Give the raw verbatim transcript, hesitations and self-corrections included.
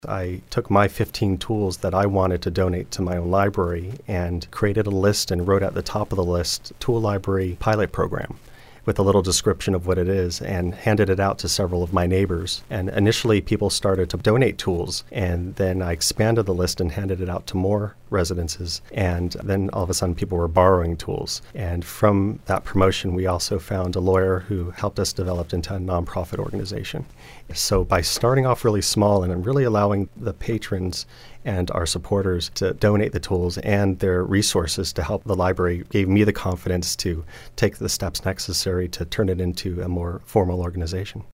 I took my fifteen tools that I wanted to donate to my own library and created a list and wrote at the top of the list, Tool Library Pilot Program, with a little description of what it is, and handed it out to several of my neighbors. And initially, people started to donate tools, and then I expanded the list and handed it out to more residences. And then all of a sudden, people were borrowing tools. And from that promotion, we also found a lawyer who helped us develop into a nonprofit organization. So by starting off really small and really allowing the patrons and our supporters to donate the tools and their resources to help the library, gave me the confidence to take the steps necessary to turn it into a more formal organization.